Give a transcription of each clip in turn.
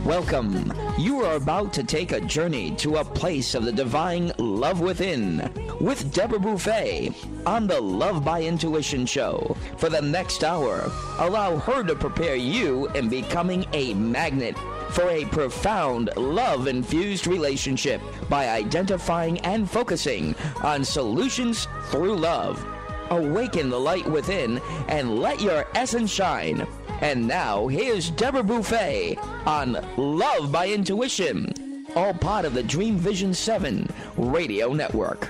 Welcome. You are about to take a journey to a place of the divine love within with Deborah Buffet on the Love by Intuition show. For the next hour, allow her to prepare you in becoming a magnet for a profound love-infused relationship by identifying and focusing on solutions through love. Awaken the light within and let your essence shine. And now, here's Deborah Buffet on Love by Intuition, all part of the Dream Vision 7 radio network.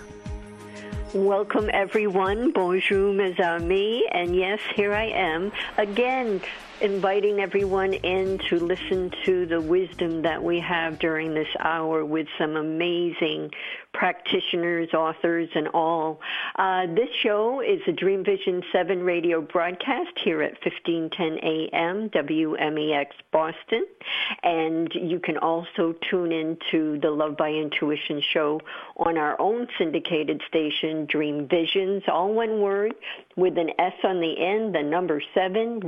Welcome, everyone. Bonjour, mes amis. And yes, here I am again, inviting everyone in to listen to the wisdom that we have during this hour with some amazing practitioners, authors, and all. This show is a Dream Vision 7 radio broadcast here at 1510 AM, WMEX Boston. And you can also tune into the Love by Intuition show on our own syndicated station, Dream Visions, all one word, with an S on the end, the number 7,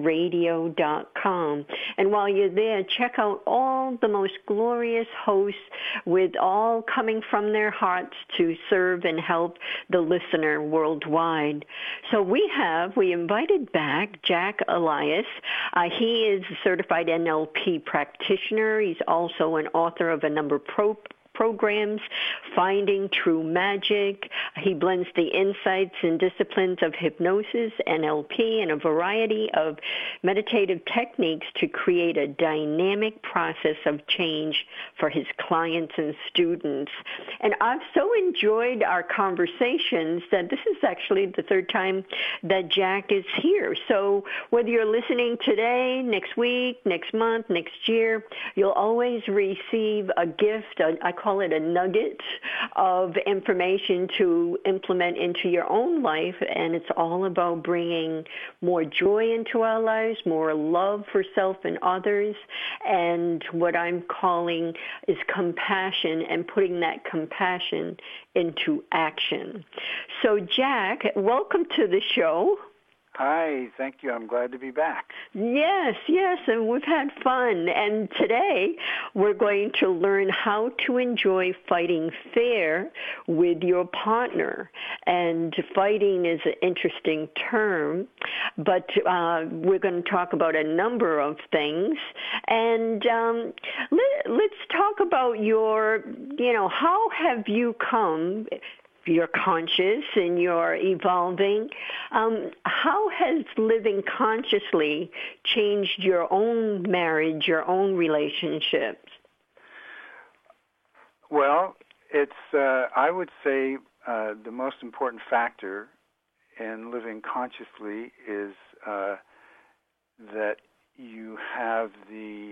radio.com. And while you're there, check out all the most glorious hosts with all coming from their hearts to serve and help the listener worldwide. So we invited back Jack Elias. He is a certified NLP practitioner. He's also an author of a number of programs, Finding True Magic. He blends the insights and disciplines of hypnosis, NLP, and a variety of meditative techniques to create a dynamic process of change for his clients and students. And I've so enjoyed our conversations that this is actually the third time that Jack is here. So whether you're listening today, next week, next month, next year, you'll always receive a gift, I call it a nugget of information to implement into your own life, and it's all about bringing more joy into our lives, more love for self and others, and what I'm calling is compassion, and putting that compassion into action. So Jack, welcome to the show. Hi, thank you. I'm glad to be back. Yes, and we've had fun. And today we're going to learn how to enjoy fighting fair with your partner. And fighting is an interesting term, but we're going to talk about a number of things. And let's talk about how have you come, you're conscious and you're evolving. How has living consciously changed your own marriage, your own relationships? Well, it's, I would say, the most important factor in living consciously is that you have the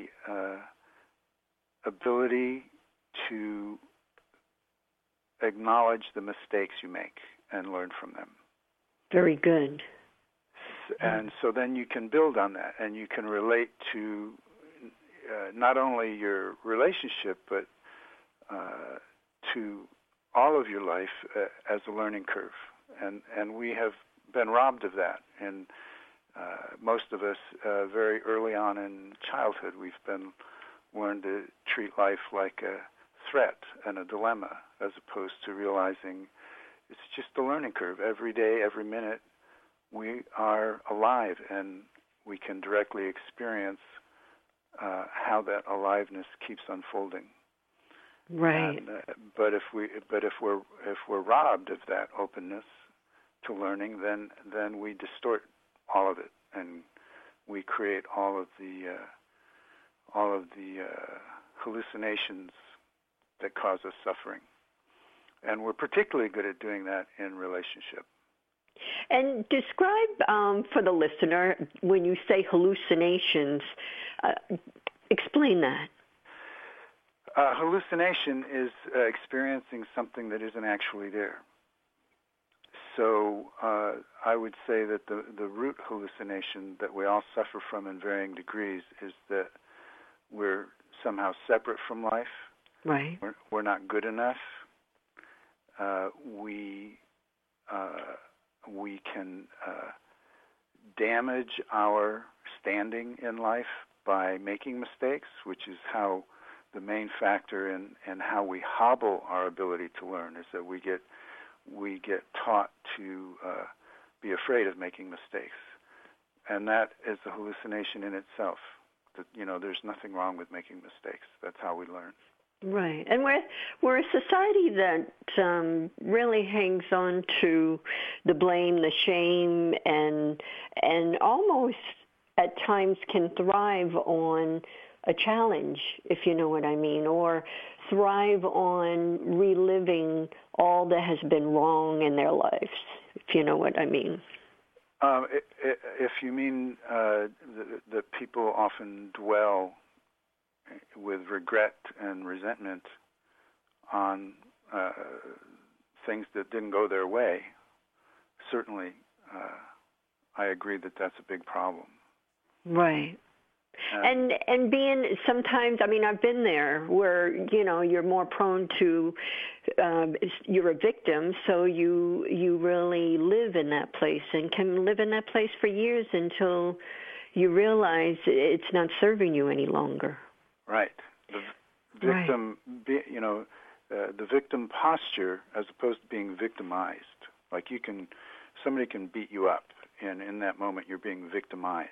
ability to acknowledge the mistakes you make and learn from them. Very good. And so then you can build on that, and you can relate to not only your relationship, but to all of your life as a learning curve. And we have been robbed of that. And most of us, very early on in childhood, we've been learned to treat life like a threat and a dilemma, as opposed to realizing it's just a learning curve. Every day, every minute, we are alive, and we can directly experience how that aliveness keeps unfolding. Right. And, but if we're robbed of that openness to learning, then we distort all of it, and we create all of the hallucinations that cause us suffering. And we're particularly good at doing that in relationship. And describe for the listener, when you say hallucinations, explain that. Hallucination is experiencing something that isn't actually there. So I would say that the root hallucination that we all suffer from in varying degrees is that we're somehow separate from life. Right. We're not good enough. We can damage our standing in life by making mistakes, which is how the main factor in how we hobble our ability to learn is that we get taught to be afraid of making mistakes, and that is a hallucination in itself. That, there's nothing wrong with making mistakes. That's how we learn. Right, and we're a society that really hangs on to the blame, the shame, and almost at times can thrive on a challenge, if you know what I mean, or thrive on reliving all that has been wrong in their lives, if you know what I mean. If you mean that people often dwell with regret and resentment on things that didn't go their way, certainly I agree that that's a big problem. Right. And being sometimes, I've been there where, you're more prone to, you're a victim, so you really live in that place and can live in that place for years until you realize it's not serving you any longer. Right. The victim, the victim posture as opposed to being victimized. Like somebody can beat you up, and in that moment you're being victimized.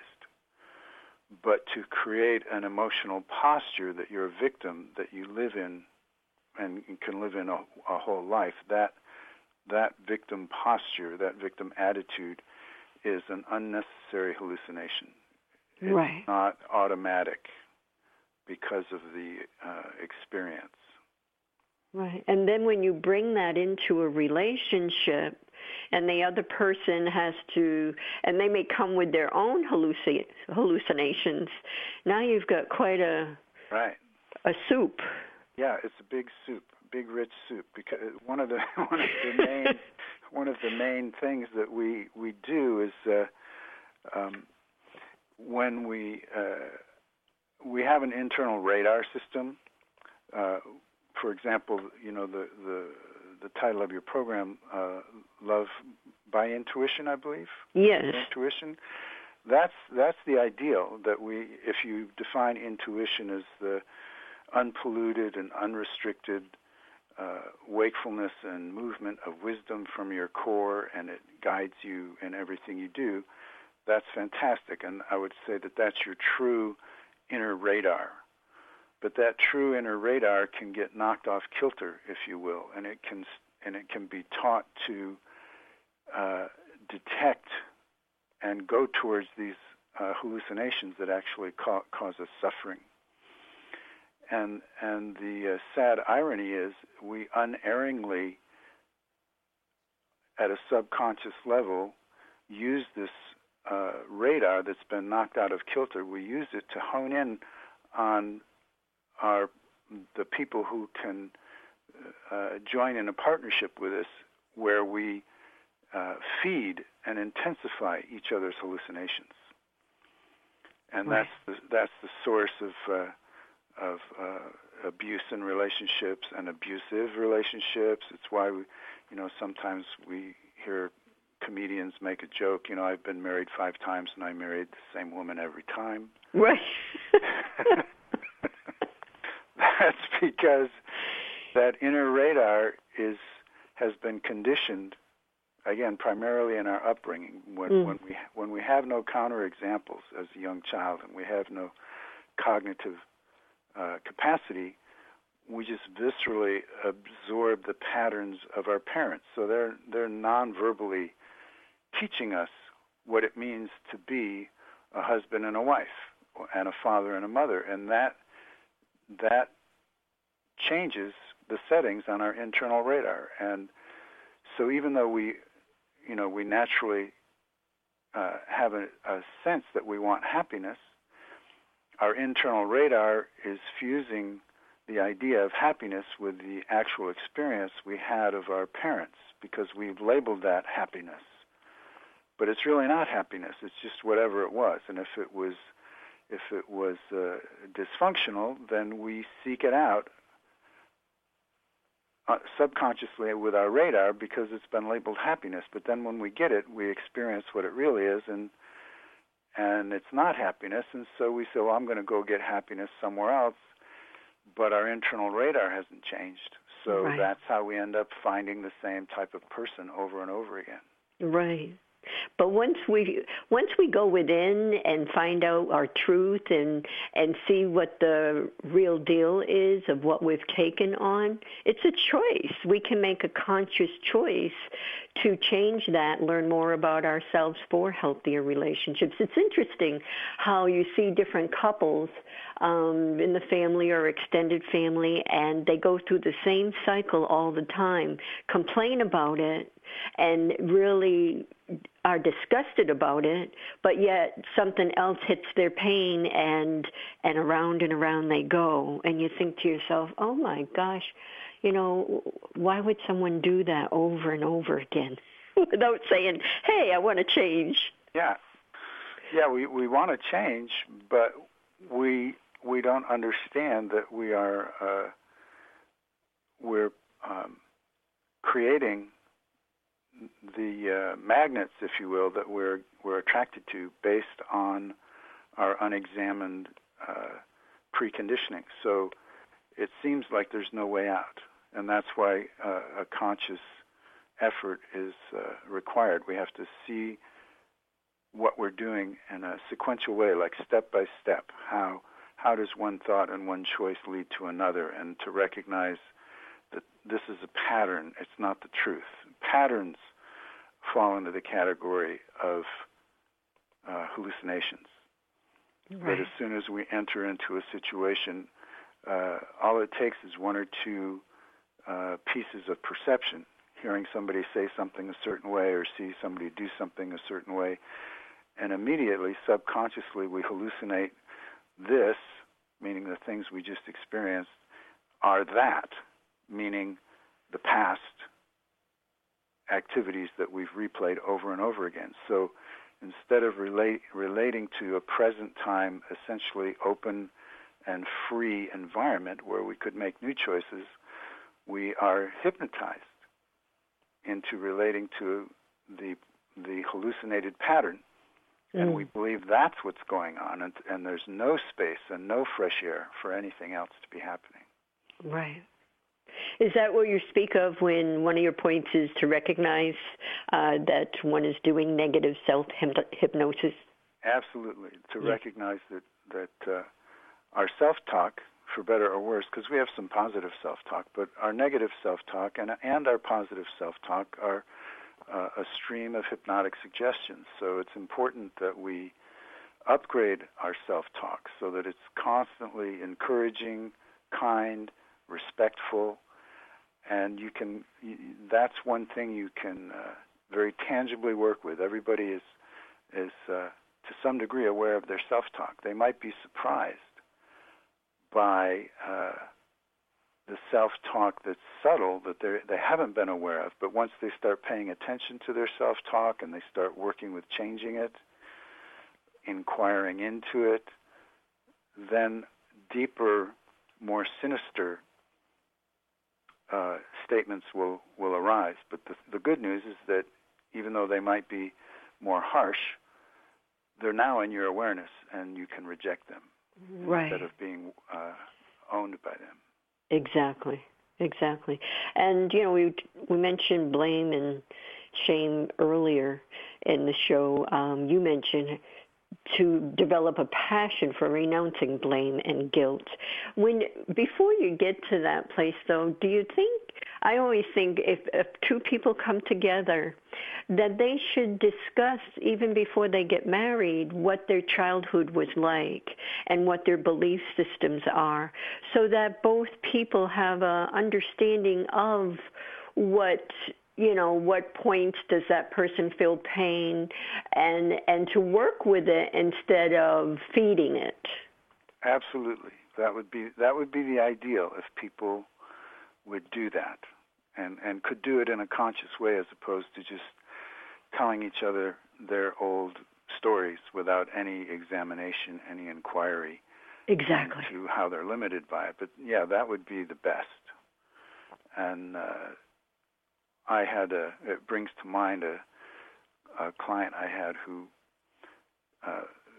But to create an emotional posture that you're a victim, that you live in and can live in a whole life, that victim posture, that victim attitude is an unnecessary hallucination. Right. It's not automatic because of the experience. Right. And then when you bring that into a relationship, and the other person has to, and they may come with their own hallucinations. Now you've got quite a soup. Yeah, it's a big soup, big rich soup. Because one of the main things that we do is when we have an internal radar system. For example, the title of your program, Love by Intuition, I believe. Yes. Intuition. That's the ideal, that if you define intuition as the unpolluted and unrestricted wakefulness and movement of wisdom from your core, and it guides you in everything you do, that's fantastic. And I would say that that's your true inner radar. But that true inner radar can get knocked off kilter, if you will, and it can be taught to detect and go towards these hallucinations that actually cause us suffering. And the sad irony is we unerringly, at a subconscious level, use this radar that's been knocked out of kilter. We use it to hone in on the people who can join in a partnership with us, where we feed and intensify each other's hallucinations, and right. that's the source of abuse in relationships and abusive relationships. It's why sometimes we hear comedians make a joke. I've been married 5 times and I married the same woman every time. Right. That's because that inner radar has been conditioned, again, primarily in our upbringing. When we have no counterexamples as a young child, and we have no cognitive capacity, we just viscerally absorb the patterns of our parents. So they're non-verbally teaching us what it means to be a husband and a wife, and a father and a mother, and that changes the settings on our internal radar. And so even though we naturally have a sense that we want happiness, our internal radar is fusing the idea of happiness with the actual experience we had of our parents, because we've labeled that happiness. But it's really not happiness. It's just whatever it was. And if it was dysfunctional, then we seek it out subconsciously with our radar because it's been labeled happiness. But then when we get it, we experience what it really is, and and it's not happiness, and so we say, well, I'm going to go get happiness somewhere else, but our internal radar hasn't changed. So Right. that's how we end up finding the same type of person over and over again. Right. But once we go within and find out our truth and see what the real deal is of what we've taken on, it's a choice. We can make a conscious choice to change that, learn more about ourselves for healthier relationships. It's interesting how you see different couples in the family or extended family, and they go through the same cycle all the time, complain about it, and really are disgusted about it, but yet something else hits their pain, and around they go. And you think to yourself, oh my gosh, why would someone do that over and over again without saying, hey, I want to change? Yeah, we want to change, but we don't understand that we're creating the magnets, if you will, that we're attracted to based on our unexamined preconditioning. So it seems like there's no way out, and that's why a conscious effort is required. We have to see what we're doing in a sequential way, like step by step. How does one thought and one choice lead to another, and to recognize that this is a pattern, it's not the truth. Patterns fall into the category of hallucinations. Right. That as soon as we enter into a situation, all it takes is one or two pieces of perception, hearing somebody say something a certain way or see somebody do something a certain way, and immediately, subconsciously, we hallucinate this, meaning the things we just experienced, are that, meaning the past activities that we've replayed over and over again. So instead of relating to a present time, essentially open and free environment where we could make new choices, we are hypnotized into relating to the hallucinated pattern. And we believe that's what's going on, and there's no space and no fresh air for anything else to be happening. Right. Is that what you speak of when one of your points is to recognize that one is doing negative self-hypnosis? Absolutely. To recognize that our self-talk, for better or worse, because we have some positive self-talk, but our negative self-talk and our positive self-talk are a stream of hypnotic suggestions. So it's important that we upgrade our self-talk so that it's constantly encouraging, kind, respectful, and that's one thing you can very tangibly work with. Everybody is to some degree aware of their self-talk. They might be surprised by the self-talk that's subtle, that they haven't been aware of, but once they start paying attention to their self-talk and they start working with changing it, inquiring into it, then deeper, more sinister statements will arise. But the good news is that even though they might be more harsh, they're now in your awareness, and you can reject them instead of being owned by them. Exactly. And, we mentioned blame and shame earlier in the show. You mentioned to develop a passion for renouncing blame and guilt. Before you get to that place, though, do you think, I always think if two people come together, that they should discuss, even before they get married, what their childhood was like and what their belief systems are, so that both people have an understanding of what points does that person feel pain, and to work with it instead of feeding it. Absolutely. That would be the ideal, if people would do that and could do it in a conscious way, as opposed to just telling each other their old stories without any examination, any inquiry exactly into how they're limited by it. But yeah, that would be the best. And it brings to mind a client I had who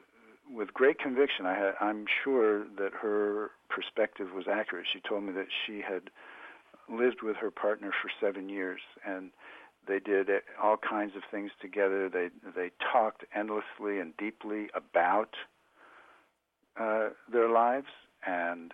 with great conviction, I'm sure that her perspective was accurate. She told me that she had lived with her partner for 7 years, and they did all kinds of things together. They talked endlessly and deeply about their lives, and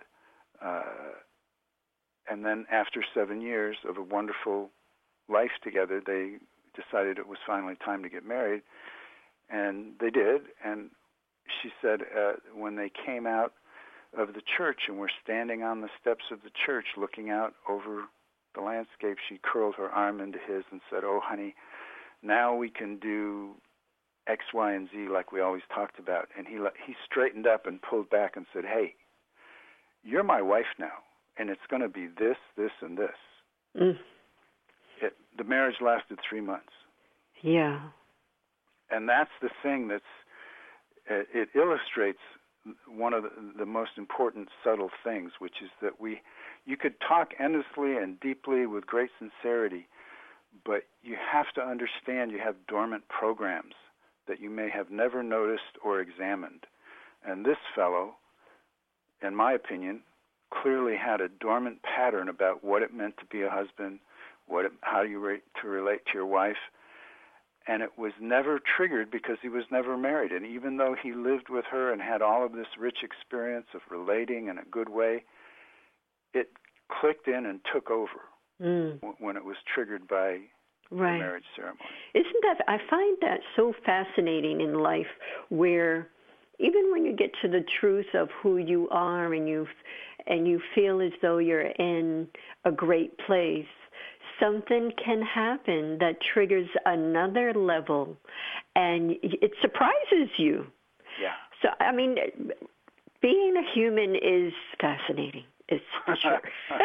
then after 7 years of a wonderful life together, they decided it was finally time to get married, and they did. And she said when they came out of the church and were standing on the steps of the church looking out over the landscape, she curled her arm into his and said, "Oh, honey, now we can do X, Y, and Z like we always talked about." And he straightened up and pulled back and said, "Hey, you're my wife now, and it's going to be this, this, and this." Mm. The marriage lasted 3 months. Yeah. And that's the thing it illustrates one of the most important subtle things, which is that you could talk endlessly and deeply with great sincerity, but you have to understand you have dormant programs that you may have never noticed or examined. And this fellow, in my opinion, clearly had a dormant pattern about what it meant to be a husband, how you to relate to your wife, and it was never triggered because he was never married. And even though he lived with her and had all of this rich experience of relating in a good way, it clicked in and took over when it was triggered by the marriage ceremony. Isn't that? I find that so fascinating in life, where even when you get to the truth of who you are and you feel as though you're in a great place, something can happen that triggers another level, and it surprises you. Yeah. So, I mean, being a human is fascinating. It's for sure.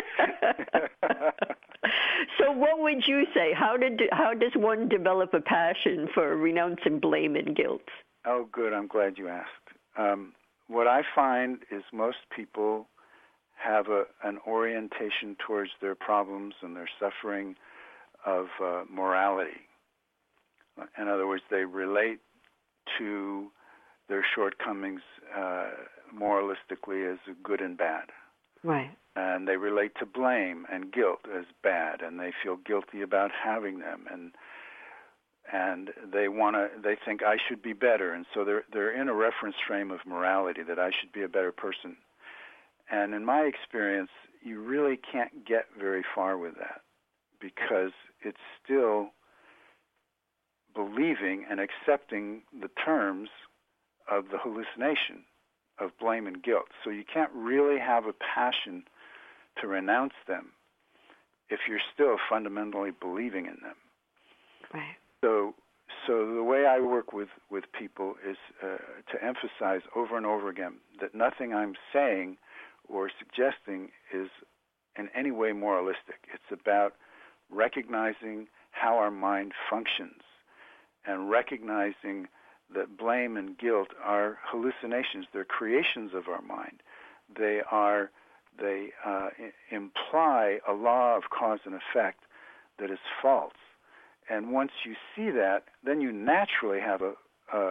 So what would you say? How does one develop a passion for renouncing blame and guilt? Oh, good. I'm glad you asked. What I find is most people have an orientation towards their problems and their suffering of morality. In other words, they relate to their shortcomings moralistically as good and bad. Right. And they relate to blame and guilt as bad, and they feel guilty about having them, and they think I should be better, and so they're in a reference frame of morality that I should be a better person. And in my experience, you really can't get very far with that, because it's still believing and accepting the terms of the hallucination of blame and guilt. So you can't really have a passion to renounce them if you're still fundamentally believing in them. Right. So the way I work with people is to emphasize over and over again that nothing I'm saying or suggesting is in any way moralistic. It's about recognizing how our mind functions and recognizing that blame and guilt are hallucinations. They're creations of our mind. They imply a law of cause and effect that is false. And once you see that, then you naturally have a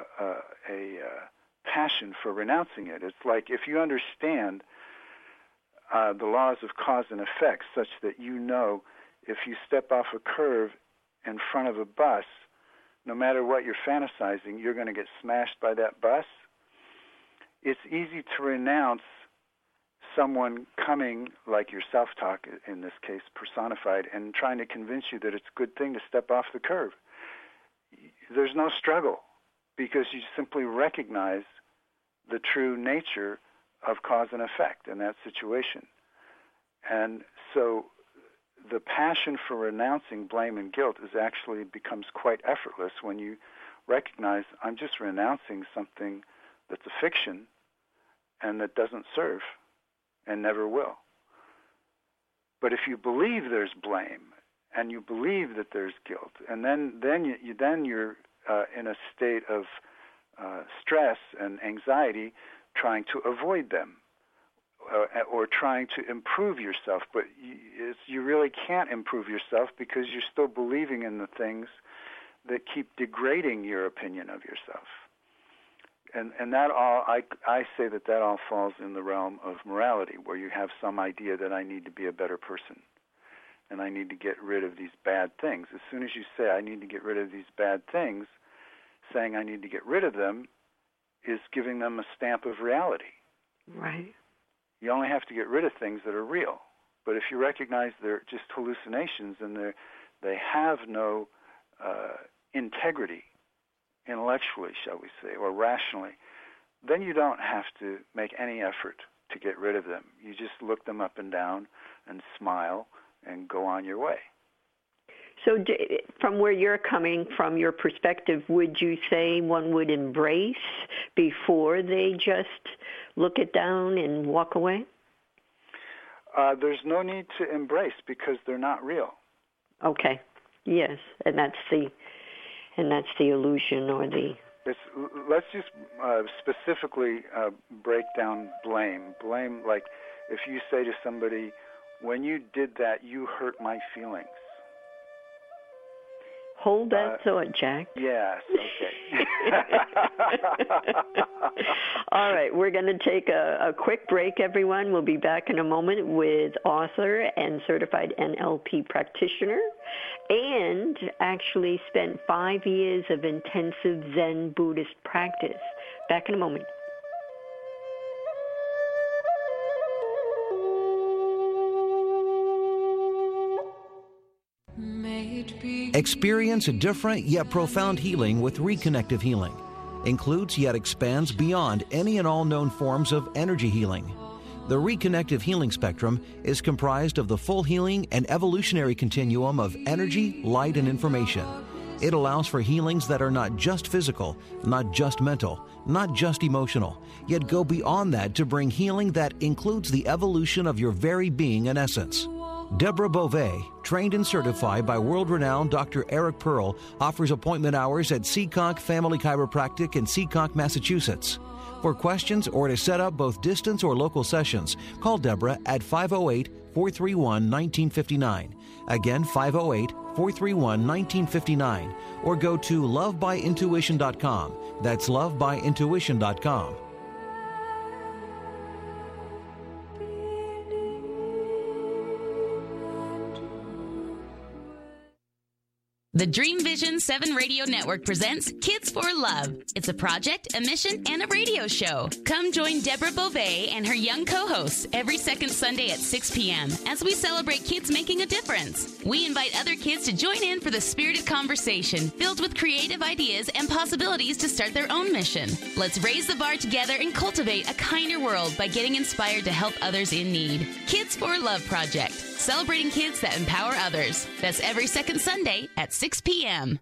passion for renouncing it. It's like if you understand the laws of cause and effect, such that you know if you step off a curve in front of a bus, no matter what you're fantasizing, you're going to get smashed by that bus. It's easy to renounce someone coming, like your self-talk in this case, personified, and trying to convince you that it's a good thing to step off the curve. There's no struggle because you simply recognize the true nature of cause and effect in that situation. And so the passion for renouncing blame and guilt actually becomes quite effortless when you recognize I'm just renouncing something that's a fiction and that doesn't serve and never will. But if you believe there's blame and you believe that there's guilt, and then you're in a state of stress and anxiety trying to avoid them or trying to improve yourself. But you really can't improve yourself because you're still believing in the things that keep degrading your opinion of yourself. And that all, I say that all falls in the realm of morality, where you have some idea that I need to be a better person and I need to get rid of these bad things. As soon as you say I need to get rid of these bad things, saying I need to get rid of them is giving them a stamp of reality. Right. You only have to get rid of things that are real. But if you recognize they're just hallucinations and they have no integrity, intellectually, shall we say, or rationally, then you don't have to make any effort to get rid of them. You just look them up and down and smile and go on your way. So from where you're coming from, your perspective, would you say one would embrace before they just look it down and walk away? There's no need to embrace because they're not real. Okay. Yes, and that's the illusion or the... Let's just specifically break down blame. Blame, like if you say to somebody, when you did that, you hurt my feelings. Hold that thought, Jack. Yes, okay. All right, we're going to take a quick break, everyone. We'll be back in a moment with author and certified NLP practitioner, and actually spent 5 years of intensive Zen Buddhist practice. Back in a moment. Experience a different yet profound healing with Reconnective Healing. Includes yet expands beyond any and all known forms of energy healing. The Reconnective Healing spectrum is comprised of the full healing and evolutionary continuum of energy, light, and information. It allows for healings that are not just physical, not just mental, not just emotional, yet go beyond that to bring healing that includes the evolution of your very being and essence. Deborah Beauvais, trained and certified by world-renowned Dr. Eric Pearl, offers appointment hours at Seekonk Family Chiropractic in Seekonk, Massachusetts. For questions or to set up both distance or local sessions, call Deborah at 508-431-1959. Again, 508-431-1959. Or go to lovebyintuition.com. That's lovebyintuition.com. The Dream Vision 7 Radio Network presents Kids for Love. It's a project, a mission, and a radio show. Come join Deborah Beauvais and her young co-hosts every second Sunday at 6 p.m. as we celebrate kids making a difference. We invite other kids to join in for the spirited conversation filled with creative ideas and possibilities to start their own mission. Let's raise the bar together and cultivate a kinder world by getting inspired to help others in need. Kids for Love Project, celebrating kids that empower others. That's every second Sunday at 6 p.m.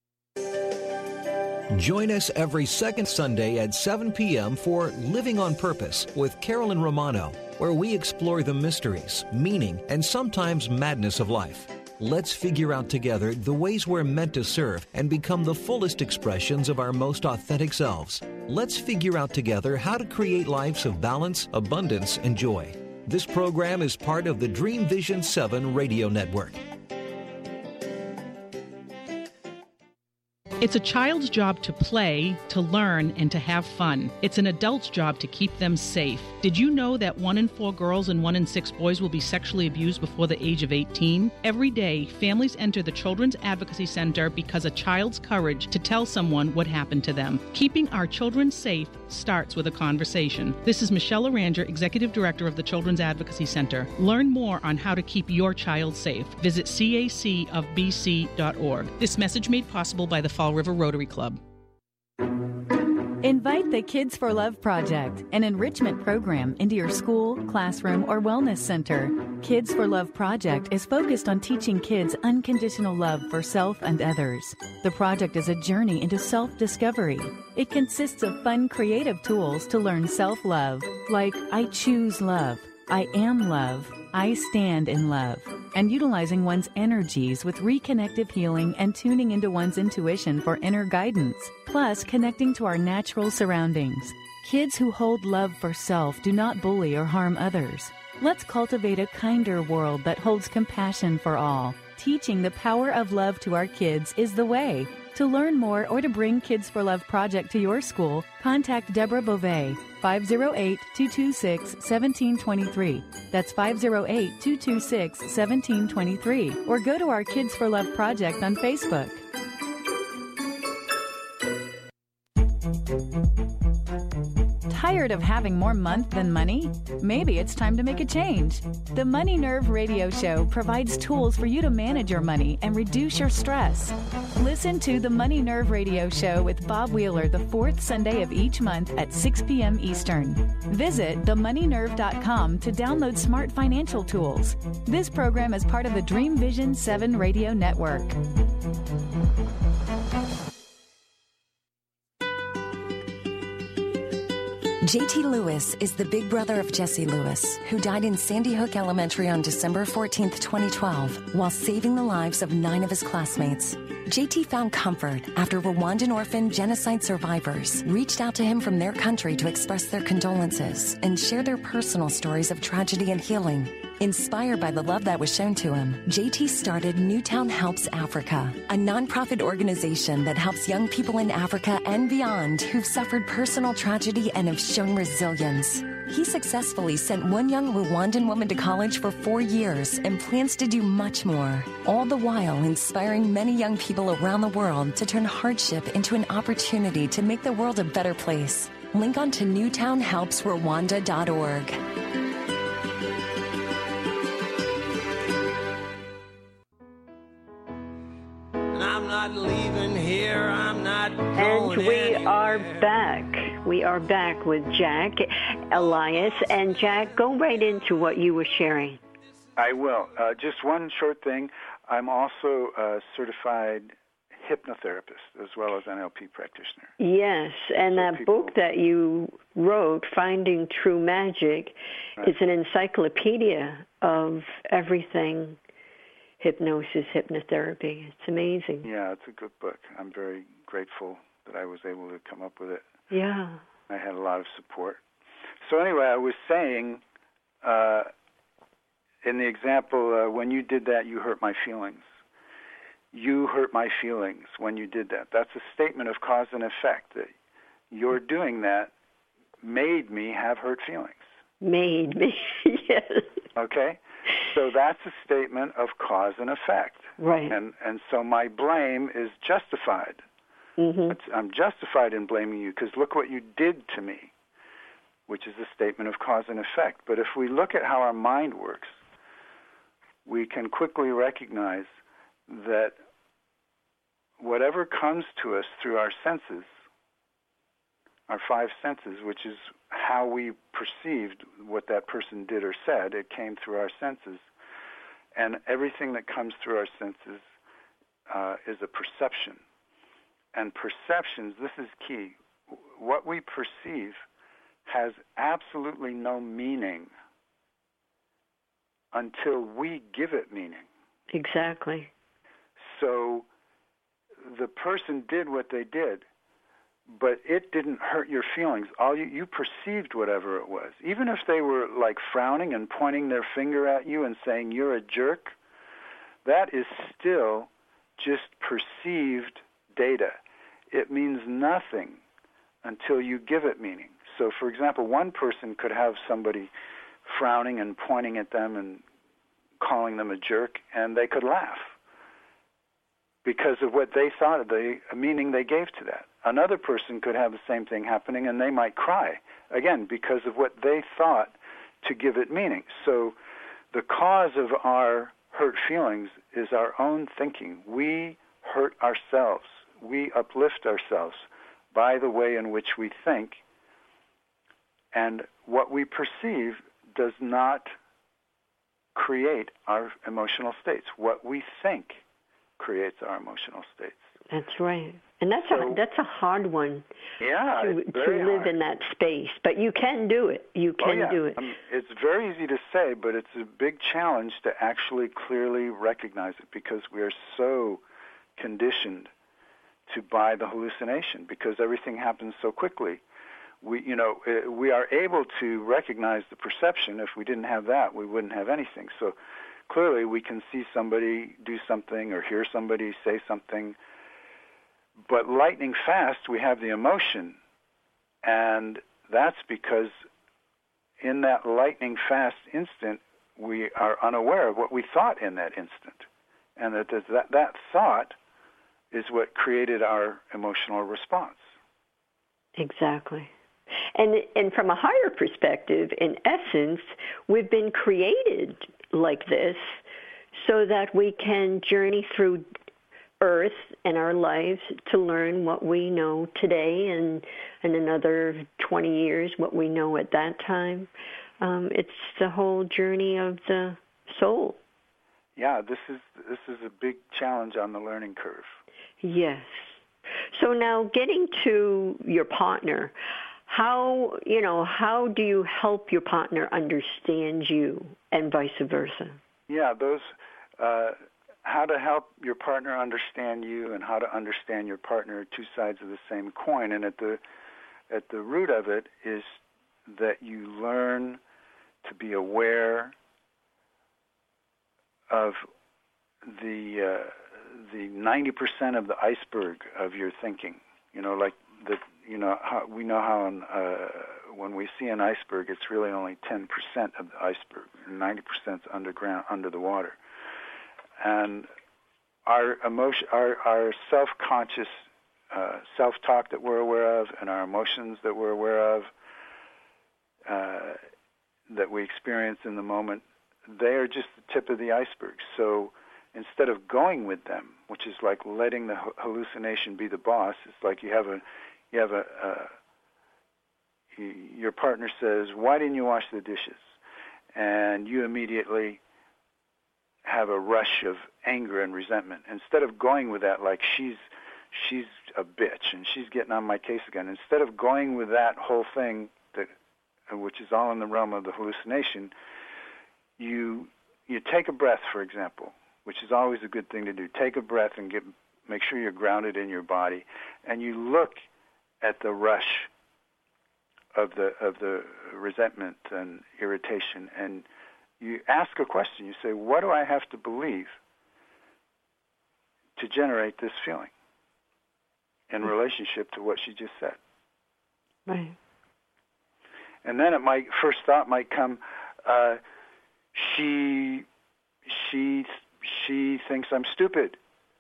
Join us every second Sunday at 7 p.m. for Living on Purpose with Carolyn Romano, where we explore the mysteries, meaning, and sometimes madness of life. Let's figure out together the ways we're meant to serve and become the fullest expressions of our most authentic selves. Let's figure out together how to create lives of balance, abundance, and joy. This program is part of the Dream Vision 7 Radio Network. It's a child's job to play, to learn, and to have fun. It's an adult's job to keep them safe. Did you know that 1 in 4 girls and 1 in 6 boys will be sexually abused before the age of 18? Every day, families enter the Children's Advocacy Center because a child's courage to tell someone what happened to them. Keeping our children safe starts with a conversation. This is Michelle Aranger, Executive Director of the Children's Advocacy Center. Learn more on how to keep your child safe. Visit cacofbc.org. This message made possible by the Fall River Rotary Club. Invite the Kids for Love Project, an enrichment program, into your school, classroom, or wellness center. Kids for Love Project is focused on teaching kids unconditional love for self and others. The project is a journey into self-discovery. It consists of fun, creative tools to learn self-love, like I choose love, I am love, I stand in love, and utilizing one's energies with reconnective healing and tuning into one's intuition for inner guidance, plus connecting to our natural surroundings. Kids who hold love for self do not bully or harm others. Let's cultivate a kinder world that holds compassion for all. teaching the power of love to our kids is the way. To learn more or to bring Kids for Love Project to your school, contact Deborah Beauvais, 508-226-1723. That's 508-226-1723. Or go to our Kids for Love Project on Facebook. Tired of having more month than money? Maybe it's time to make a change. The Money Nerve Radio Show provides tools for you to manage your money and reduce your stress. Listen to The Money Nerve Radio Show with Bob Wheeler the fourth Sunday of each month at 6 p.m. Eastern. Visit themoneynerve.com to download smart financial tools. This program is part of the Dream Vision 7 Radio Network. J.T. Lewis is the big brother of Jesse Lewis, who died in Sandy Hook Elementary on December 14, 2012, while saving the lives of 9 of his classmates. J.T. found comfort after Rwandan orphan genocide survivors reached out to him from their country to express their condolences and share their personal stories of tragedy and healing. Inspired by the love that was shown to him, JT started Newtown Helps Africa, a nonprofit organization that helps young people in Africa and beyond who've suffered personal tragedy and have shown resilience. He successfully sent one young Rwandan woman to college for 4 years and plans to do much more, all the while inspiring many young people around the world to turn hardship into an opportunity to make the world a better place. Link on to newtownhelpsrwanda.org. Leaving here, I'm not going and we anywhere. Are back. We are back with Jack Elias. And Jack, go right into what you were sharing. I will. Just one short thing. I'm also a certified hypnotherapist as well as NLP practitioner. Yes, and that book that you wrote, Finding True Magic, right, is an encyclopedia of everything hypnosis, hypnotherapy. It's amazing. Yeah, it's a good book. I'm very grateful that I was able to come up with it. Yeah. I had a lot of support. So anyway, I was saying, in the example, when you did that, you hurt my feelings. You hurt my feelings when you did that. That's a statement of cause and effect. That your doing that made me have hurt feelings. Made me, yes. Okay? So that's a statement of cause and effect. Right. And so my blame is justified. Mm-hmm. I'm justified in blaming you because look what you did to me, which is a statement of cause and effect. But if we look at how our mind works, we can quickly recognize that whatever comes to us through our senses, our 5 senses, which is how we perceived what that person did or said, it came through our senses. And everything that comes through our senses is a perception. And perceptions, this is key. What we perceive has absolutely no meaning until we give it meaning. Exactly. So the person did what they did, but it didn't hurt your feelings. All you perceived whatever it was. Even if they were like frowning and pointing their finger at you and saying you're a jerk, that is still just perceived data. It means nothing until you give it meaning. So, for example, one person could have somebody frowning and pointing at them and calling them a jerk, and they could laugh because of what they thought of the meaning they gave to that. Another person could have the same thing happening, and they might cry, again, because of what they thought to give it meaning. So the cause of our hurt feelings is our own thinking. We hurt ourselves. We uplift ourselves by the way in which we think, and what we perceive does not create our emotional states. What we think creates our emotional states. That's right. And that's a hard one to live in that space. But you can do it. You can do it. It's very easy to say, but it's a big challenge to actually clearly recognize it because we are so conditioned to buy the hallucination because everything happens so quickly. We are able to recognize the perception. If we didn't have that, we wouldn't have anything. So clearly we can see somebody do something or hear somebody say something, but lightning fast we have the emotion, and that's because in that lightning fast instant we are unaware of what we thought in that instant, and that thought is what created our emotional response. Exactly. And from a higher perspective, in essence, we've been created like this so that we can journey through Earth and our lives to learn what we know today and in another 20 years what we know at that time. It's the whole journey of the soul. Yeah, this is a big challenge on the learning curve. Yes. So now getting to your partner, how do you help your partner understand you and vice versa? Yeah, those how to help your partner understand you and how to understand your partner are two sides of the same coin, and at the root of it is that you learn to be aware of the 90% of the iceberg of your thinking. How we know how when we see an iceberg, it's really only 10% of the iceberg, and 90% is underground, under the water. And our emotion, our self-conscious self-talk that we're aware of, and our emotions that we're aware of, that we experience in the moment, they are just the tip of the iceberg. So instead of going with them, which is like letting the hallucination be the boss, it's like your partner says, "Why didn't you wash the dishes?" And you immediately have a rush of anger and resentment. Instead of going with that, like she's a bitch and she's getting on my case again, instead of going with that whole thing, which is all in the realm of the hallucination, you take a breath, for example, which is always a good thing to do. Take a breath and make sure you're grounded in your body, and you look at the rush of the resentment and irritation, and you ask a question. You say, what do I have to believe to generate this feeling in relationship to what she just said? Right. And then first thought might come, she thinks I'm stupid.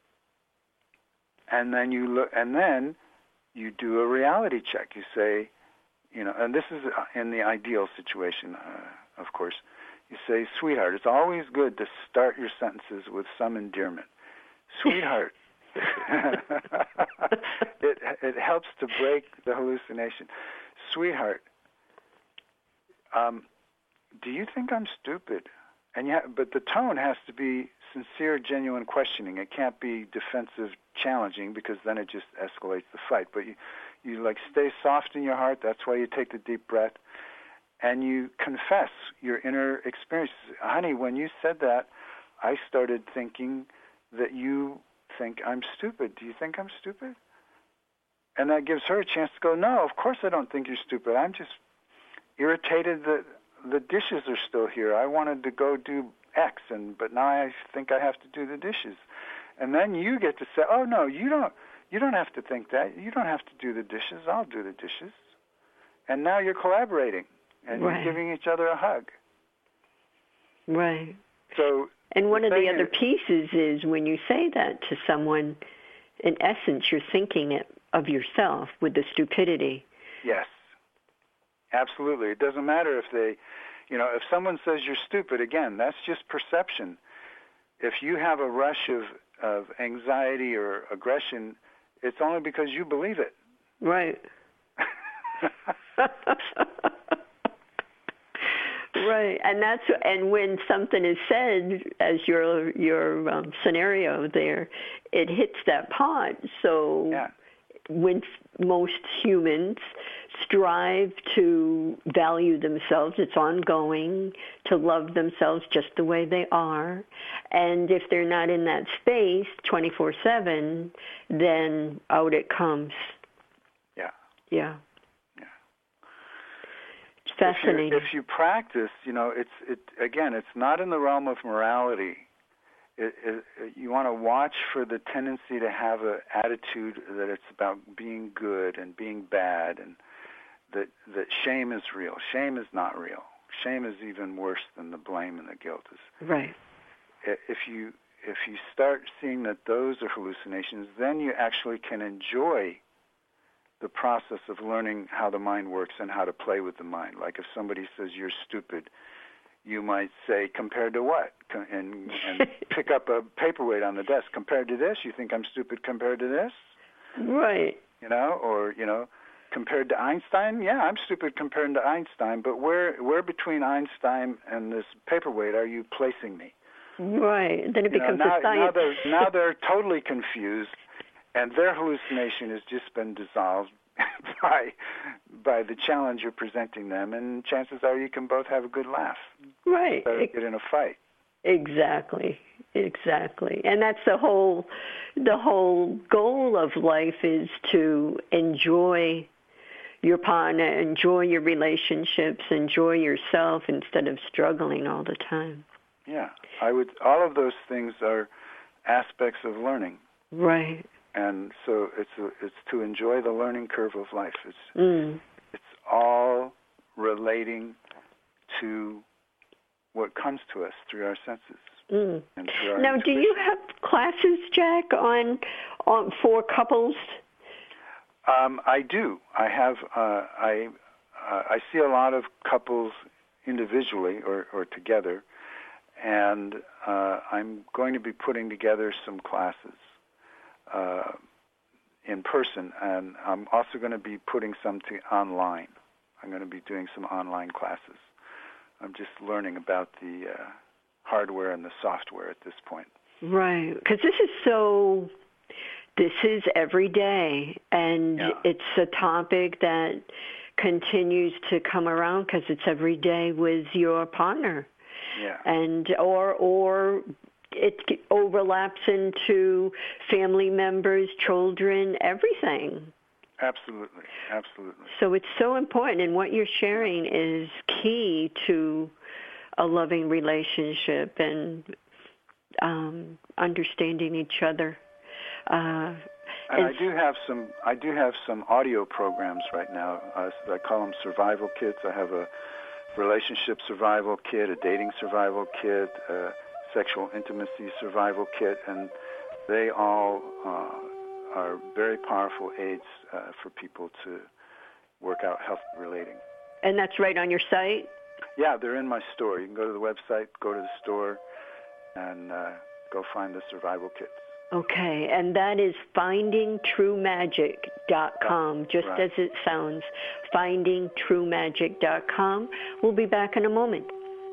And then you do a reality check. You say, and this is in the ideal situation, of course. You say, "Sweetheart," it's always good to start your sentences with some endearment. "Sweetheart." It helps to break the hallucination. "Sweetheart, do you think I'm stupid?" But the tone has to be sincere, genuine questioning. It can't be defensive, challenging, because then it just escalates the fight. But you like stay soft in your heart. That's why you take the deep breath, and you confess your inner experiences. "Honey, when you said that, I started thinking that you think I'm stupid. Do you think I'm stupid?" And that gives her a chance to go, "No, of course I don't think you're stupid. I'm just irritated that the dishes are still here. I wanted to go do X, but now I think I have to do the dishes." And then you get to say, "Oh no, you don't have to think that. You don't have to do the dishes. I'll do the dishes." And now you're collaborating and you're giving each other a hug. Right. So, and one of the other pieces is when you say that to someone, in essence, you're thinking it of yourself with the stupidity. Yes. Absolutely. It doesn't matter if if someone says you're stupid, again, that's just perception. If you have a rush of anxiety or aggression, it's only because you believe it. Right. Right, and when something is said, as your scenario there, it hits that pot. So when most humans strive to value themselves, it's ongoing, to love themselves just the way they are. And if they're not in that space 24/7, then out it comes. Yeah. Yeah. fascinating. If you practice, it's not in the realm of morality. You want to watch for the tendency to have an attitude that it's about being good and being bad, and that shame is real. Shame is not real. Shame is even worse than the blame and the guilt. Right. If you start seeing that those are hallucinations, then you actually can enjoy the process of learning how the mind works and how to play with the mind. Like if somebody says you're stupid, you might say, compared to what? And pick up a paperweight on the desk. Compared to this, you think I'm stupid compared to this? Right. Or compared to Einstein? Yeah, I'm stupid compared to Einstein, but where between Einstein and this paperweight are you placing me? Right. Then it becomes a science. Now they're totally confused, and their hallucination has just been dissolved by the challenge you're presenting them, and chances are you can both have a good laugh. Right. Get in a fight. Exactly. And that's the whole goal of life, is to enjoy your partner, enjoy your relationships, enjoy yourself instead of struggling all the time. Yeah. All of those things are aspects of learning. Right. And so it's to enjoy the learning curve of life. It's all relating to what comes to us through our senses. And through our now, intuition. do you have classes, Jack, on for couples? I do. I have. I see a lot of couples individually or together, and I'm going to be putting together some classes in person, and I'm also going to be putting some online. I'm going to be doing some online classes. I'm just learning about the hardware and the software at this point. Right, because this is every day, and it's a topic that continues to come around because it's every day with your partner. Yeah. And or it overlaps into family members, children, everything. Absolutely. So it's so important, and what you're sharing is key to a loving relationship and understanding each other. And I do have some audio programs right now. I call them survival kits. I have a relationship survival kit, a dating survival kit, a sexual intimacy survival kit, and they all are very powerful aids for people to work out health relating. And that's right on your site? Yeah, they're in my store. You can go to the website, go to the store, and go find the survival kits. Okay, and that is findingtruemagic.com, just as it sounds, findingtruemagic.com. We'll be back in a moment.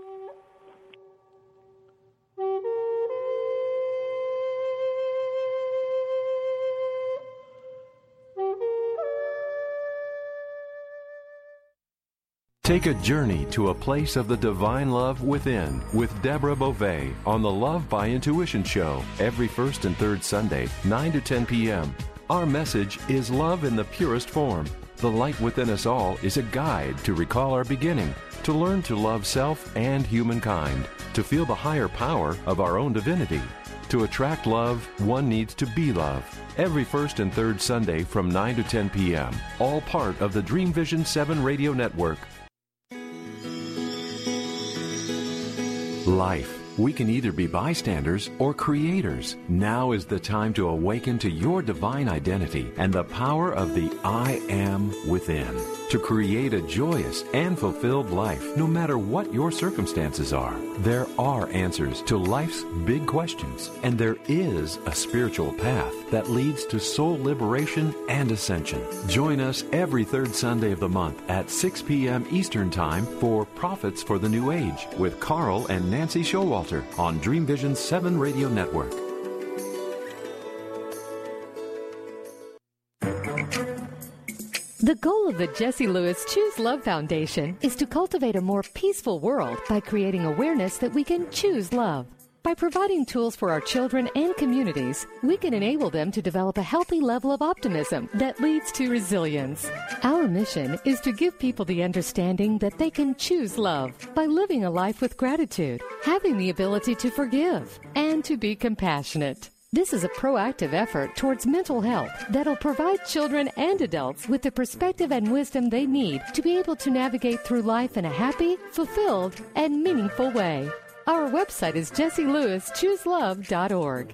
Take a journey to a place of the divine love within with Deborah Beauvais on the Love by Intuition show every first and third Sunday, 9 to 10 p.m. Our message is love in the purest form. The light within us all is a guide to recall our beginning, to learn to love self and humankind, to feel the higher power of our own divinity. To attract love, one needs to be love. Every first and third Sunday from 9 to 10 p.m. All part of the Dream Vision 7 radio network. Life. We can either be bystanders or creators. Now is the time to awaken to your divine identity and the power of the I Am within. To create a joyous and fulfilled life, no matter what your circumstances are. There are answers to life's big questions, and there is a spiritual path that leads to soul liberation and ascension. Join us every third Sunday of the month at 6 p.m. Eastern Time for Prophets for the New Age with Carl and Nancy Showalter on Dream Vision 7 Radio Network. The goal of the Jesse Lewis Choose Love Foundation is to cultivate a more peaceful world by creating awareness that we can choose love. By providing tools for our children and communities, we can enable them to develop a healthy level of optimism that leads to resilience. Our mission is to give people the understanding that they can choose love by living a life with gratitude, having the ability to forgive, and to be compassionate. This is a proactive effort towards mental health that'll provide children and adults with the perspective and wisdom they need to be able to navigate through life in a happy, fulfilled, and meaningful way. Our website is JessieLewisChooseLove.org.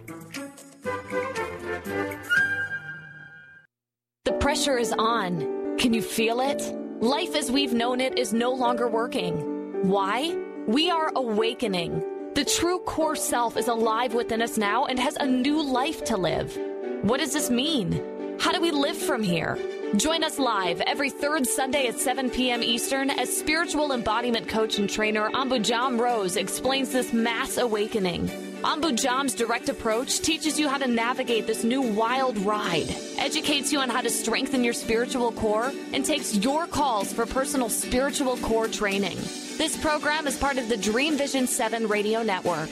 The pressure is on. Can you feel it? Life as we've known it is no longer working. Why? We are awakening. The true core self is alive within us now and has a new life to live. What does this mean? How do we live from here? Join us live every third Sunday at 7 p.m. Eastern as spiritual embodiment coach and trainer Ambujam Rose explains this mass awakening. Ambujam's direct approach teaches you how to navigate this new wild ride, educates you on how to strengthen your spiritual core, and takes your calls for personal spiritual core training. This program is part of the Dream Vision 7 radio network.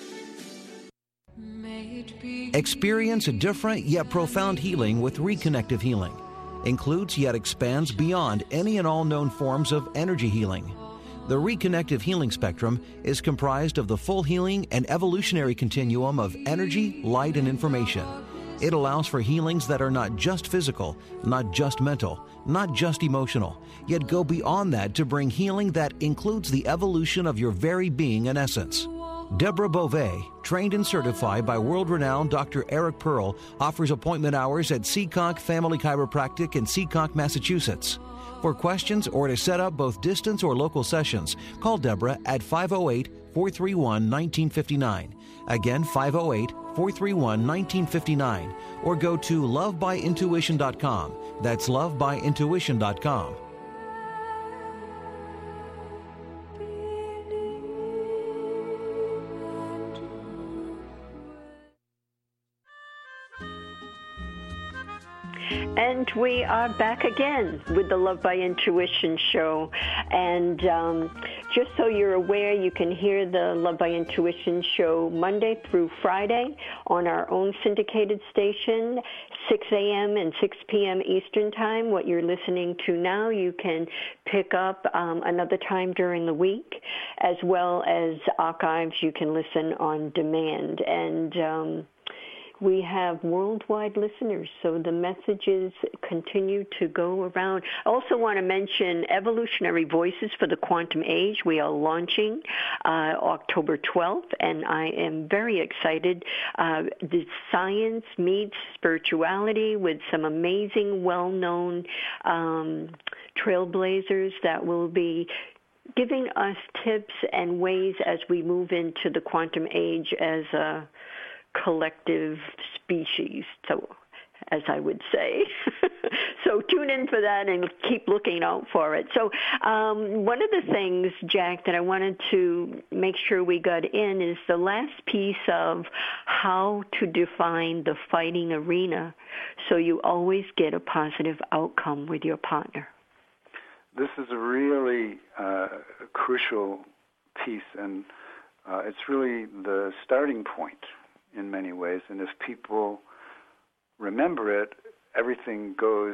Experience a different yet profound healing with Reconnective Healing. Includes yet expands beyond any and all known forms of energy healing. The Reconnective Healing spectrum is comprised of the full healing and evolutionary continuum of energy, light, and information. It allows for healings that are not just physical, not just mental, not just emotional, yet go beyond that to bring healing that includes the evolution of your very being and essence. Deborah Beauvais, trained and certified by world-renowned Dr. Eric Pearl, offers appointment hours at Seekonk Family Chiropractic in Seekonk, Massachusetts. For questions or to set up both distance or local sessions, call Deborah at 508-431-1959. Again, 508-431-1959. Or go to lovebyintuition.com. That's lovebyintuition.com. And we are back again with the Love by Intuition show. And just so you're aware, you can hear the Love by Intuition show Monday through Friday on our own syndicated station, 6 a.m. and 6 p.m. Eastern Time. What you're listening to now, you can pick up another time during the week, as well as archives you can listen on demand. And we have worldwide listeners, so the messages continue to go around. I also want to mention Evolutionary Voices for the Quantum Age. We are launching October 12th, and I am very excited. The science meets spirituality with some amazing, well-known trailblazers that will be giving us tips and ways as we move into the quantum age as a collective species, so as I would say. So tune in for that and keep looking out for it. So one of the things, Jack, that I wanted to make sure we got in is the last piece of how to define the fighting arena so you always get a positive outcome with your partner. This is a really crucial piece, and it's really the starting point in many ways, and if people remember it, everything goes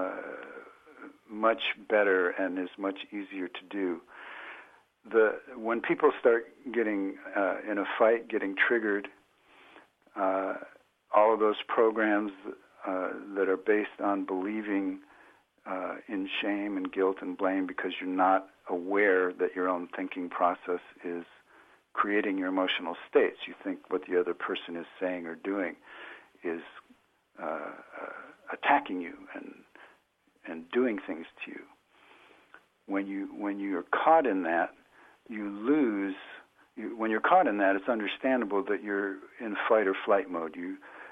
much better and is much easier to do. When people start getting in a fight, getting triggered, all of those programs that are based on believing in shame and guilt and blame because you're not aware that your own thinking process is creating your emotional states. You think what the other person is saying or doing is attacking you and doing things to you. When you're caught in that, you lose. When you're caught in that, it's understandable that you're in fight or flight mode. You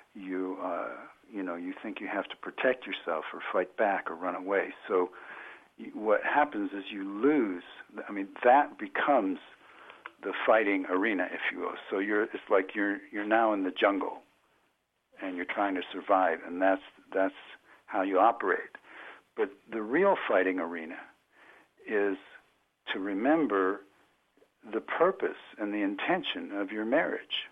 think you have to protect yourself or fight back or run away. So what happens is you lose. I mean, that becomes the fighting arena, if you will. So it's like you're now in the jungle, and you're trying to survive, and that's how you operate. But the real fighting arena is to remember the purpose and the intention of your marriage.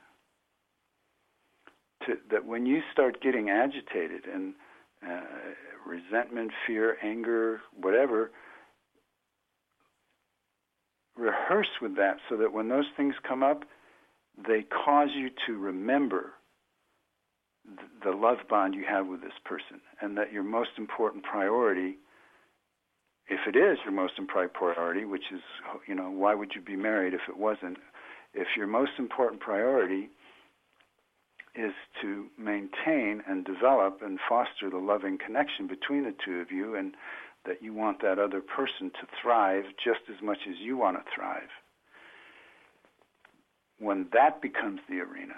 That when you start getting agitated and resentment, fear, anger, whatever, rehearse with that so that when those things come up, they cause you to remember the love bond you have with this person, and that your most important priority, if it is your most important priority, which is, why would you be married if it wasn't? If your most important priority is to maintain and develop and foster the loving connection between the two of you, and that you want that other person to thrive just as much as you want to thrive, when that becomes the arena,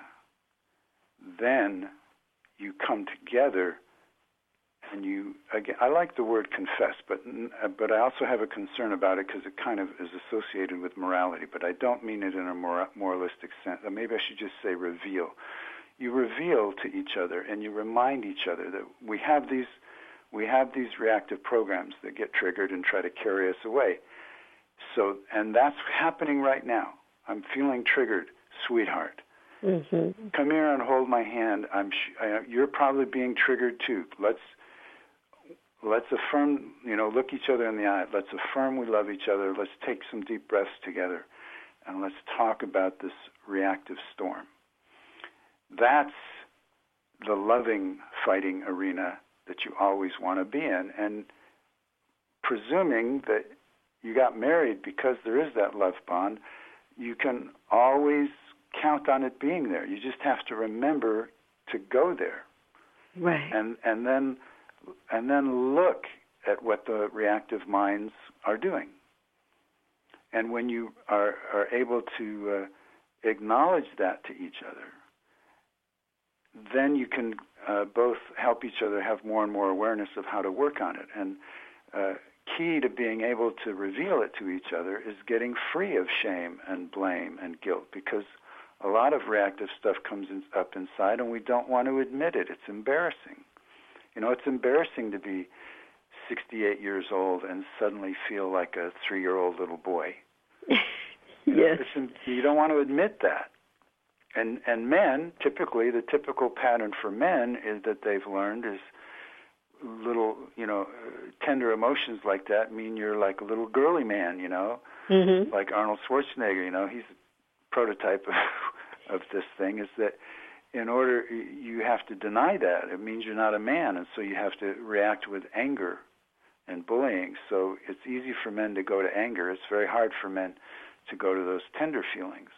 then you come together and you, again, I like the word confess, but I also have a concern about it because it kind of is associated with morality, but I don't mean it in a moralistic sense. Maybe I should just say reveal. You reveal to each other and you remind each other that we have these reactive programs that get triggered and try to carry us away. So, and that's happening right now. I'm feeling triggered, sweetheart. Mm-hmm. Come here and hold my hand. You're probably being triggered too. Let's affirm, look each other in the eye. Let's affirm we love each other. Let's take some deep breaths together, and let's talk about this reactive storm. That's the loving fighting arena that you always want to be in. And presuming that you got married because there is that love bond, you can always count on it being there. You just have to remember to go there. Right. And then look at what the reactive minds are doing. And when you are able to acknowledge that to each other, then you can both help each other have more and more awareness of how to work on it. And key to being able to reveal it to each other is getting free of shame and blame and guilt, because a lot of reactive stuff comes up inside and we don't want to admit it. It's embarrassing. It's embarrassing to be 68 years old and suddenly feel like a 3-year-old little boy. Yes. You don't want to admit that. And men, typically, the typical pattern for men is that they've learned is little, tender emotions like that mean you're like a little girly man, mm-hmm. like Arnold Schwarzenegger, he's the prototype of this thing, is that in order, you have to deny that. It means you're not a man, and so you have to react with anger and bullying. So it's easy for men to go to anger. It's very hard for men to go to those tender feelings.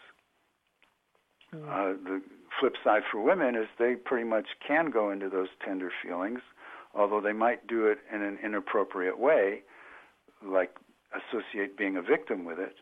The flip side for women is they pretty much can go into those tender feelings, although they might do it in an inappropriate way, like associate being a victim with it.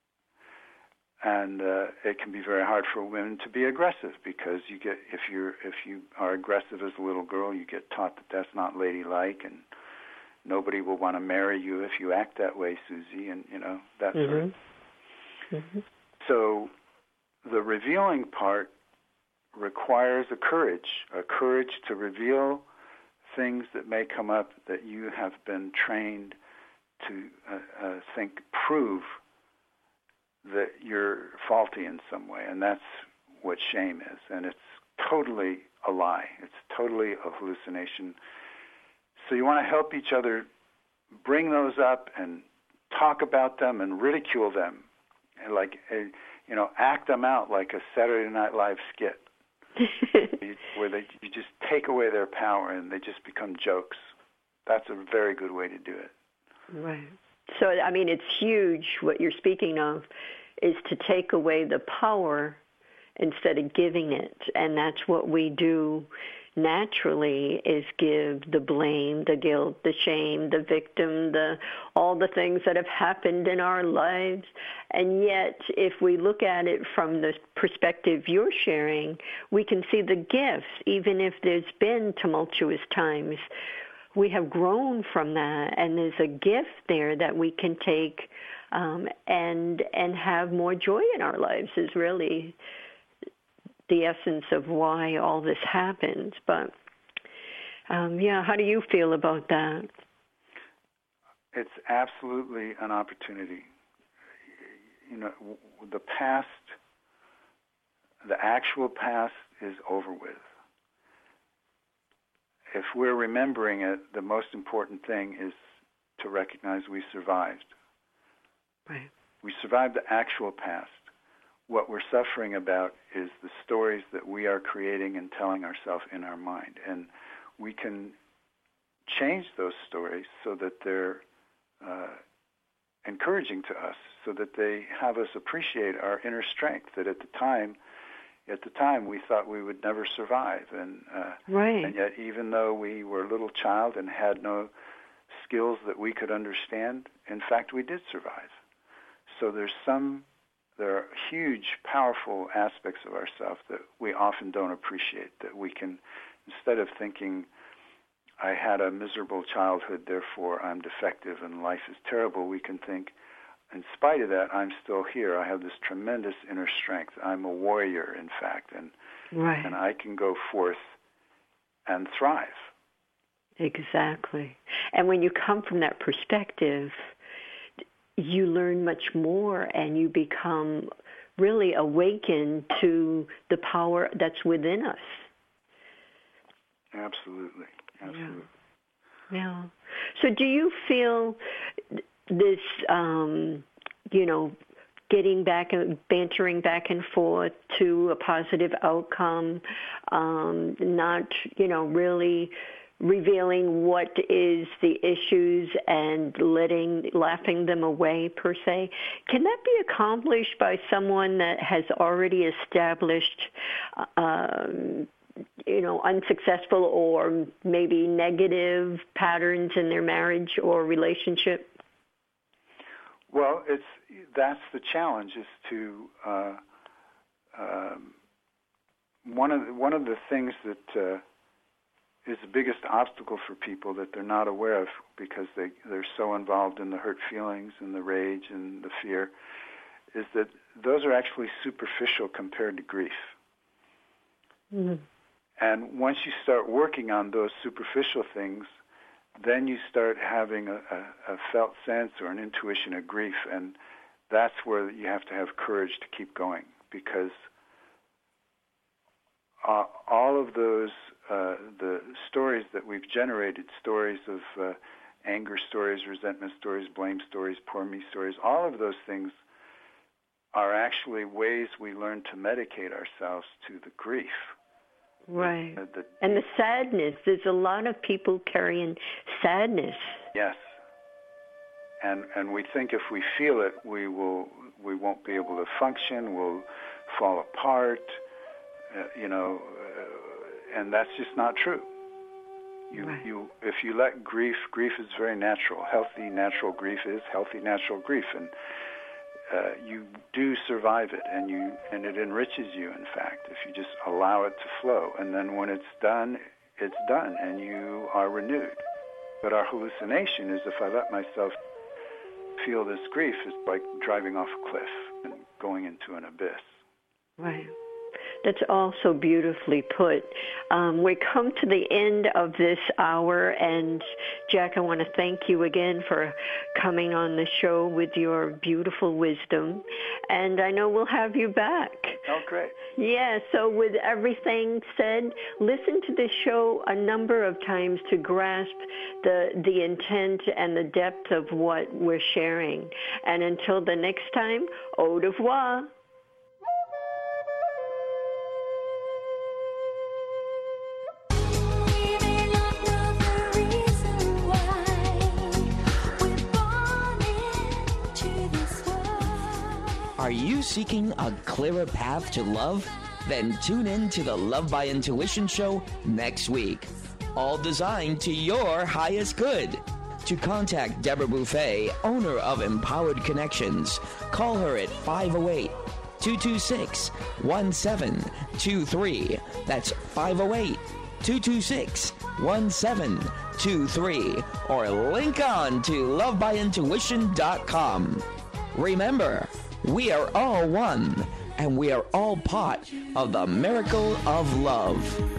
And it can be very hard for women to be aggressive, because you get, if you are aggressive as a little girl, you get taught that that's not ladylike, and nobody will want to marry you if you act that way, Susie, and that mm-hmm. sort of. Mm-hmm. So the revealing part requires a courage to reveal things that may come up that you have been trained to prove that you're faulty in some way, and that's what shame is. And it's totally a lie. It's totally a hallucination. So you want to help each other bring those up and talk about them and ridicule them, and act them out like a Saturday Night Live skit, where you just take away their power and they just become jokes. That's a very good way to do it. Right. So, it's huge. What you're speaking of is to take away the power instead of giving it. And that's what we do naturally, is give the blame, the guilt, the shame, the victim, all the things that have happened in our lives. And yet, if we look at it from the perspective you're sharing, we can see the gifts, even if there's been tumultuous times. We have grown from that, and there's a gift there that we can take and have more joy in our lives, is really the essence of why all this happens. But, how do you feel about that? It's absolutely an opportunity. the past, the actual past is over with. If we're remembering it, the most important thing is to recognize we survived. Right. We survived the actual past. What we're suffering about is the stories that we are creating and telling ourselves in our mind. And we can change those stories so that they're encouraging to us, so that they have us appreciate our inner strength, that at the time we thought we would never survive. And right. And yet, even though we were a little child and had no skills that we could understand, in fact, we did survive. So there are huge, powerful aspects of ourselves that we often don't appreciate, that we can, instead of thinking, I had a miserable childhood, therefore I'm defective and life is terrible, we can think, in spite of that, I'm still here. I have this tremendous inner strength. I'm a warrior, in fact, and right. and I can go forth and thrive. Exactly. And when you come from that perspective, you learn much more and you become really awakened to the power that's within us. Absolutely. Absolutely. Yeah. So do you feel this, getting back and bantering back and forth to a positive outcome, not, really revealing what is the issues and laughing them away, per se, can that be accomplished by someone that has already established unsuccessful or maybe negative patterns in their marriage or relationship? Well, that's the challenge, is to one of the things that is the biggest obstacle for people that they're not aware of because they're so involved in the hurt feelings and the rage and the fear, is that those are actually superficial compared to grief. Mm-hmm. And once you start working on those superficial things, then you start having a felt sense or an intuition of grief, and that's where you have to have courage to keep going, because all of those, the stories that we've generated, stories of anger stories, resentment stories, blame stories, poor me stories, all of those things are actually ways we learn to medicate ourselves to the grief. Right. And the sadness. There's a lot of people carrying sadness. Yes. And we think if we feel it, we won't be able to function, we'll fall apart, and that's just not true. If you let grief is very natural. Healthy, natural grief is healthy, natural grief, and you do survive it, and it enriches you, in fact, if you just allow it to flow. And then when it's done, and you are renewed. But our hallucination is, if I let myself feel this grief, it's like driving off a cliff and going into an abyss. Right. That's all so beautifully put. We come to the end of this hour, and Jack, I want to thank you again for coming on the show with your beautiful wisdom, and I know we'll have you back. Oh, great. Yeah, so with everything said, listen to this show a number of times to grasp the intent and the depth of what we're sharing. And until the next time, au revoir. Are you seeking a clearer path to love? Then tune in to the Love by Intuition show next week. All designed to your highest good. To contact Deborah Buffet, owner of Empowered Connections, call her at 508-226-1723. That's 508-226-1723. Or link on to lovebyintuition.com. Remember, we are all one, and we are all part of the miracle of love.